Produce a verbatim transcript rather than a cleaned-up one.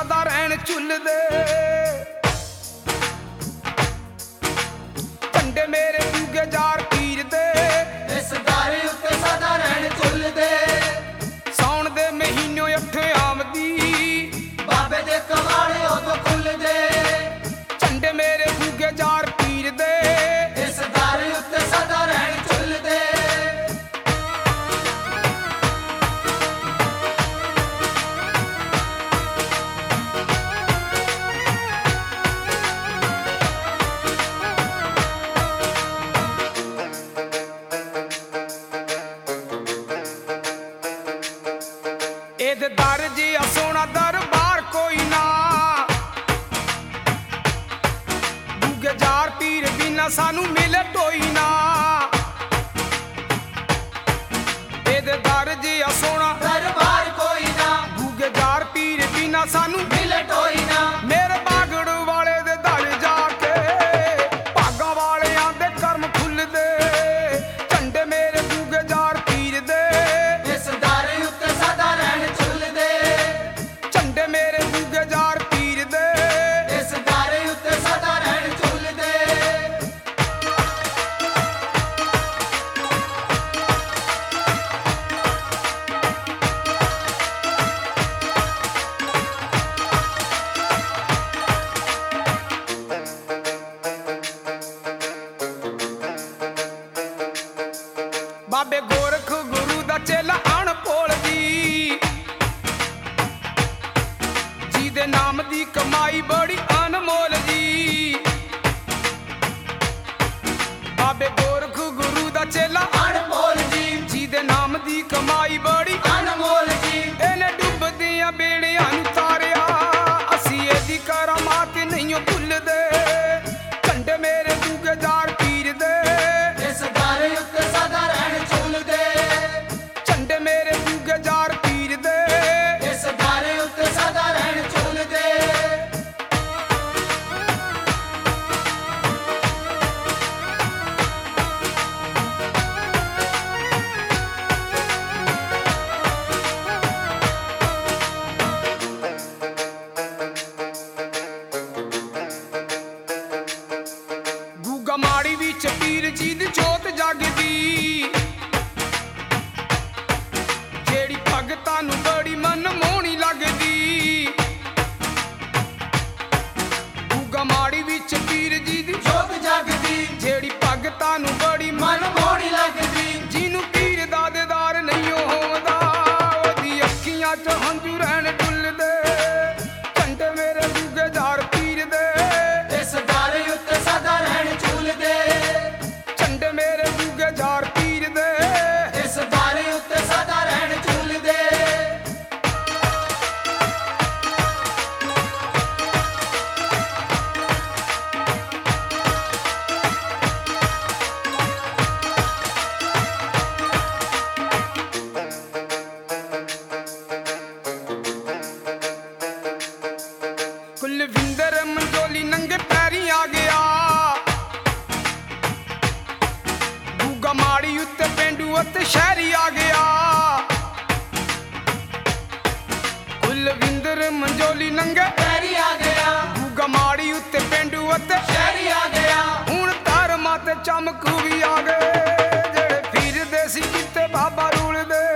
ਸਦਾ ਰਹਿਣ ਝੁੱਲਦੇ। ਝੰਡੇ ਮੇਰੇ ਦੂਗੇ ਯਾਰ ਪੀਰ ਦੇ ਇਸ ਦਾਰੇ ਉੱਤੇ ਸਦਾ ਰਹਿਣ ਝੁੱਲਦੇ। ਸਾਉਣ ਦੇ ਮਹੀਨੋਂ ਅੱਠੇ ਆਮਦੀ ਬਾਬੇ ਦੇ ਕਵਾੜੇ ਉਦੋਂ ਖੁੱਲਦੇ। ਝੰਡੇ ਮੇਰੇ ਦੂਗੇ ਯਾਰ ਪੀਰ ਦੇ ਇਸ ਦਾਰੇ ਉੱਤੇ ਸਦਾ ਰਹਿਣ ਝੁੱਲਦੇ। ਇਹਦੇ ਦਰ ਜਿਹਾ ਸੋਹਣਾ ਦਰਬਾਰ ਕੋਈ ਨਾ। ਦੂਗੇ ਯਾਰ ਪੀਰ ਬਿਨਾ ਸਾਨੂੰ ਮਿਲੇ ਟੋਈ ਨਾ। ਇਹਦੇ ਦਰ ਜਿਹਾ ਸੋਹਣਾ ਦਰਬਾਰ ਕੋਈ ਨਾ। ਦੂਗੇ ਯਾਰ ਪੀਰ ਬਿਨਾ ਸਾਨੂੰ ਮਿਲੇ ਟੋਈ ਨਾ। ਮੇਰੇ ਬਾਗੜ ਵਾਲੇ ਦੇ ਦਲ ਜਾ ਕੇ ਭਾਗਾਂ ਵਾਲਿਆਂ ਦੇ ਕਰਮ ਖੁੱਲਦੇ। ਝੰਡੇ ਮੇਰੇ ਦੂਗੇ ਯਾਰ ਪੀਰ ਦੇ ਇਸ ਦਾਰੇ ਉੱਤੇ ਸਦਾ ਰਹਿਣ ਝੁੱਲਦੇ। ਝੰਡੇ ਮੇਰੇ ਦੂਗੇ ਯਾਰ ਪੀਰ ਦੇ ਇਸ ਦਾਰੇ ਉੱਤੇ ਸਦਾ ਰਹਿਣ ਝੁੱਲਦੇ। ਬਾਬੇ ਗੋਰਖ ਗੁਰੂ ਦਾ ਚੇਲਾ ਅਣਪੋਲ ਜੀ ਜਿਹਦੇ ਨਾਮ ਦੀ ਕਮਾਈ ਬੜੀ ਅਨਮੋਲ ਜੀ। ਬਾਬੇ ਗੋਰਖ ਗੁਰੂ ਦਾ ਚੇਲਾ ਅਣਮੋਲ ਜੀ ਜਿਹਦੇ ਨਾਮ ਦੀ ਕਮਾਈ ਬੜੀ ਅਨਮੋਲ ਜੀ। ਇਹਨੇ ਡੁੱਬਦੀਆਂ ਬੇੜਿਆਂ ਨੂੰ ਤਾਰਿਆ। ਅਸੀਂ ਇਹਦੀ ਕਰਾਮਾਤ ਨਹੀਂ ਭੁੱਲਦੇ। ਝੰਡੇ ਮੇਰੇ ਦੂਗੇ ਯਾਰ ਪੀਰ ਦੇ ਇਸ ਦਾਰੇ ਉੱਤੇ ਸਦਾ ਰਹਿਣ ਝੁੱਲਦੇ। ਝੰਡੇ ਮੇਰੇ ਦੂਗੇ ਯਾਰ ਪੀਰ ਦੇ ਇਸ ਦਾਰੇ ਉੱਤੇ ਸਦਾ ਰਹਿਣ ਝੁੱਲਦੇ। ਗੂਗਾ ਮਾੜੀ ਵਿੱਚ ਪੀਰ ਜੀ ਦੀ ਜੋਤ ਜਗਦੀ। ਜਿਹੜੀ ਭਗਤਾਂ ਨੂੰ ਬੜੀ ਮਨਮੋਹਣੀ ਲੱਗਦੀ। ਗੂਗਾ ਮਾੜੀ ਵਿੱਚ ਪੀਰ ਜੀ ਦੀ ਜੋਤ ਜਗਦੀ ਜਿਹੜੀ ਭਗਤਾਂ ਨੂੰ ਬੜੀ ਮਨਮੋਹਣੀ ਲੱਗਦੀ। ਜਿਹਨੂੰ ਪੀਰ ਦਾ ਦੀਦਾਰ ਨਹੀਂ ਹੋਂਦਾ ਉਹਦੀ ਅੱਖੀਆਂ 'ਚ ਹੰਝੂ ਰਹਿਣ ਡੁੱਲਦੇ। ਝੰਡੇ ਮੇਰੇ ਦੂਗੇ ਯਾਰ ਪੀਰ ਦੇ ਇਸ ਦਾਰੇ ਉੱਤੇ ਸਦਾ ਰਹਿਣ ਝੁੱਲਦੇ। ਝੰਡੇ ਮੇਰੇ ਦੂਗੇ ਯਾਰ ਪੀਰ ਦੇ ਇਸ ਦਾਰੇ ਉੱਤੇ ਸਦਾ ਰਹਿਣ ਝੁੱਲਦੇ। ਕੁਲਵਿੰਦਰ ਮੰਜੋਲੀ ਨੰਗੇ ਪੈਰੀ ਆ ਗਿਆ। ਗੂਗਾ ਮਾੜੀ ਉੱਤੇ ਪੇਂਡੂ ਅਤੇ ਸ਼ਹਿਰੀ ਆ ਗਿਆ। ਕੁਲਵਿੰਦਰ ਮੰਜੋਲੀ ਨੰਗੇ ਪੈਰੀ ਆ ਗਿਆ। ਗੂਗਾ ਮਾੜੀ ਉੱਤੇ ਪੇਂਡੂ ਅਤੇ ਸ਼ਹਿਰੀ ਆ ਗਿਆ। ਹੁਣ ਧਰਮਾਂ ਤੇ ਚਮਕੂ ਵੀ ਆ ਗਏ। ਜਿਹੜੇ ਫਿਰਦੇ ਸੀ ਕਿਤੇ ਬਾਬਾ ਰੂਲਦੇ।